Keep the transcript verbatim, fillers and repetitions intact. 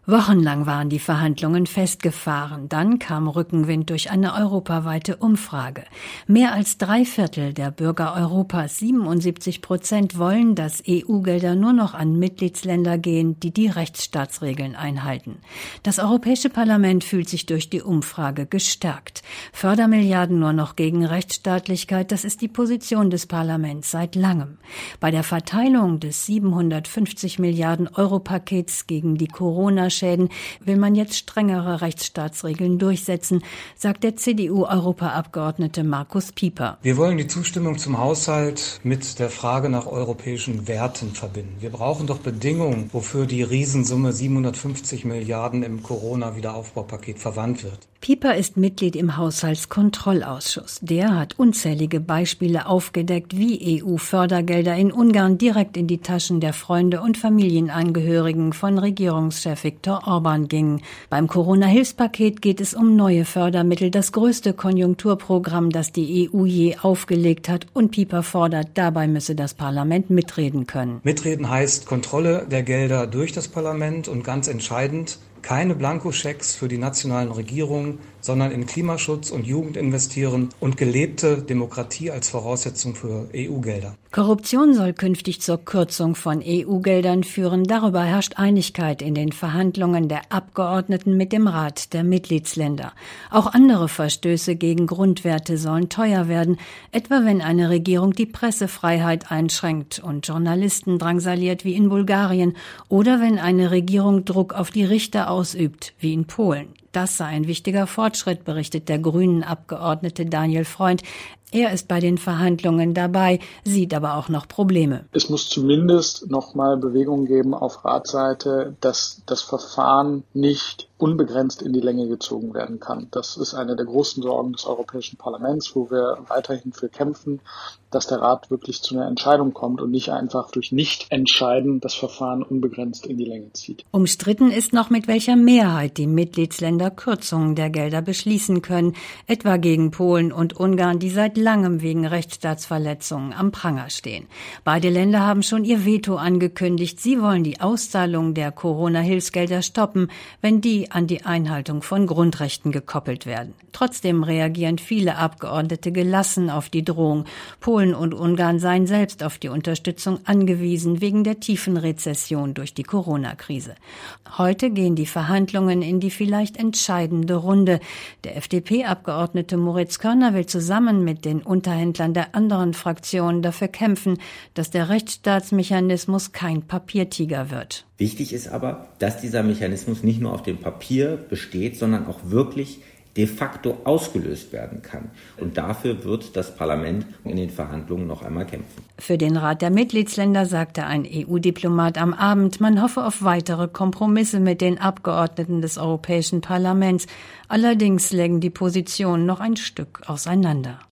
Wochenlang waren die Verhandlungen festgefahren. Dann kam Rückenwind durch eine europaweite Umfrage. Mehr als drei Viertel der Bürger Europas, siebenundsiebzig Prozent, wollen, dass E U-Gelder nur noch an Mitgliedsländer gehen, die die Rechtsstaatsregeln einhalten. Das Europäische Parlament fühlt sich durch die Umfrage gestärkt. Fördermilliarden nur noch gegen Rechtsstaatlichkeit, das ist die Position des Parlaments seit langem. Bei der Verteilung des siebenhundertfünfzig Milliarden Euro Pakets gegen die Corona Schäden will man jetzt strengere Rechtsstaatsregeln durchsetzen, sagt der C D U-Europaabgeordnete Markus Pieper. Wir wollen die Zustimmung zum Haushalt mit der Frage nach europäischen Werten verbinden. Wir brauchen doch Bedingungen, wofür die Riesensumme siebenhundertfünfzig Milliarden im Corona-Wiederaufbaupaket verwandt wird. Pieper ist Mitglied im Haushaltskontrollausschuss. Der hat unzählige Beispiele aufgedeckt, wie E U-Fördergelder in Ungarn direkt in die Taschen der Freunde und Familienangehörigen von Regierungschef Viktor Orbán gingen. Beim Corona-Hilfspaket geht es um neue Fördermittel, das größte Konjunkturprogramm, das die E U je aufgelegt hat. Und Pieper fordert, dabei müsse das Parlament mitreden können. Mitreden heißt Kontrolle der Gelder durch das Parlament und ganz entscheidend, keine Blankoschecks für die nationalen Regierungen, sondern in Klimaschutz und Jugend investieren und gelebte Demokratie als Voraussetzung für E U-Gelder. Korruption soll künftig zur Kürzung von E U-Geldern führen. Darüber herrscht Einigkeit in den Verhandlungen der Abgeordneten mit dem Rat der Mitgliedsländer. Auch andere Verstöße gegen Grundwerte sollen teuer werden, etwa wenn eine Regierung die Pressefreiheit einschränkt und Journalisten drangsaliert wie in Bulgarien oder wenn eine Regierung Druck auf die Richter ausübt, wie in Polen. Das sei ein wichtiger Fortschritt, berichtet der Grünen-Abgeordnete Daniel Freund. Er ist bei den Verhandlungen dabei, sieht aber auch noch Probleme. Es muss zumindest noch mal Bewegung geben auf Ratsseite, dass das Verfahren nicht unbegrenzt in die Länge gezogen werden kann. Das ist eine der großen Sorgen des Europäischen Parlaments, wo wir weiterhin für kämpfen, dass der Rat wirklich zu einer Entscheidung kommt und nicht einfach durch Nichtentscheiden das Verfahren unbegrenzt in die Länge zieht. Umstritten ist noch, mit welcher Mehrheit die Mitgliedsländer Kürzungen der Gelder beschließen können, etwa gegen Polen und Ungarn, die seit langem wegen Rechtsstaatsverletzungen am Pranger stehen. Beide Länder haben schon ihr Veto angekündigt. Sie wollen die Auszahlung der Corona-Hilfsgelder stoppen, wenn die an die Einhaltung von Grundrechten gekoppelt werden. Trotzdem reagieren viele Abgeordnete gelassen auf die Drohung. Polen und Ungarn seien selbst auf die Unterstützung angewiesen, wegen der tiefen Rezession durch die Corona-Krise. Heute gehen die Verhandlungen in die vielleicht entscheidende Runde. Der F D P-Abgeordnete Moritz Körner will zusammen mit den Unterhändlern der anderen Fraktionen dafür kämpfen, dass der Rechtsstaatsmechanismus kein Papiertiger wird. Wichtig ist aber, dass dieser Mechanismus nicht nur auf dem Papier besteht, sondern auch wirklich de facto ausgelöst werden kann. Und dafür wird das Parlament in den Verhandlungen noch einmal kämpfen. Für den Rat der Mitgliedsländer sagte ein E U-Diplomat am Abend, man hoffe auf weitere Kompromisse mit den Abgeordneten des Europäischen Parlaments. Allerdings lägen die Positionen noch ein Stück auseinander.